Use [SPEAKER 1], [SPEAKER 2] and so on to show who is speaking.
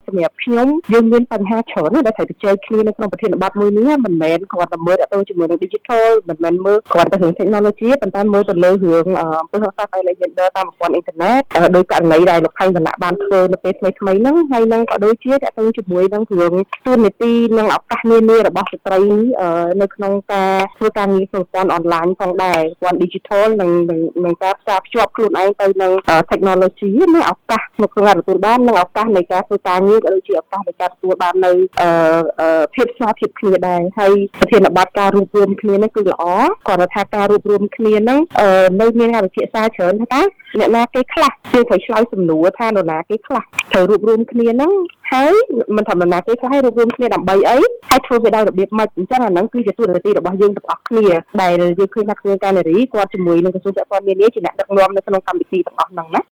[SPEAKER 1] សម្រាប់ខ្ញុំយើងមានបញ្ហាច្រើនដែលត្រូវទៅជែកគ្នានៅក្នុងប្រធានបទមួយនេះមិនមែនគ្រាន់តែមើលទៅជាមួយនឹង digital មិនមែនមើលគ្រាន់តែរឿង technology ប៉ុន្តែមើលទៅលើរឿងពុទ្ធសាសនាgenderតាមប្រព័ន្ធអ៊ីនធឺណិតដោយករណីដែលលោកខេងវណ្ណៈបានធ្វើនៅពេលថ្មីៗហ្នឹងហើយនឹងក៏ដូចជាតទៅជាមួយនឹងរឿងទូនាទីនិងឱកាសនានារបស់ស្ត្រីនៅក្នុងការធ្វើការងារប្រព័ន្ធអនឡាញផងដែរប្រព័ន្ធ digital និងការផ្សារភ្ជាប់ខ្លួនឯងទៅនឹង technology និងឱកាសនៅក្នុងការទទួលបាននិងឱកាសនៃការធ្វើការងារក៏ដូចជាឱកាសនៃការទទួលបាននៅភាពស្មើភាពគ្នាដែរហើយប្រធានបទការរួបរวมគ្នានេះគឺល្អគាត់ថាការរួបរวมគ្នាហ្នឹងនៅមានការវិភាគសារច្រើនថាអ្នកណាគេខ្លះគឺត្រូវឆ្លើយសំណួរថានរណាគេខ្លះត្រូវរួបរวมគ្នាហ្នឹងហើយមិនថានរណាគេខ្លះរួបរวมគ្នាដើម្បីអីហើយធ្វើវាដោយរបៀបម៉េចអញ្ចឹងអាហ្នឹងគឺជាទូនាទីរបស់យើងទាំងអស់គ្នាដែលយើងឃើញថាគ្រឿងការនារីគាត់ជាមួយនឹងក្រសួងពាក់ព័ន្ធនានាជាអ្នកដឹកនាំនៅក្នុងកម្មវិធីទាំងអស់ហ្នឹងណា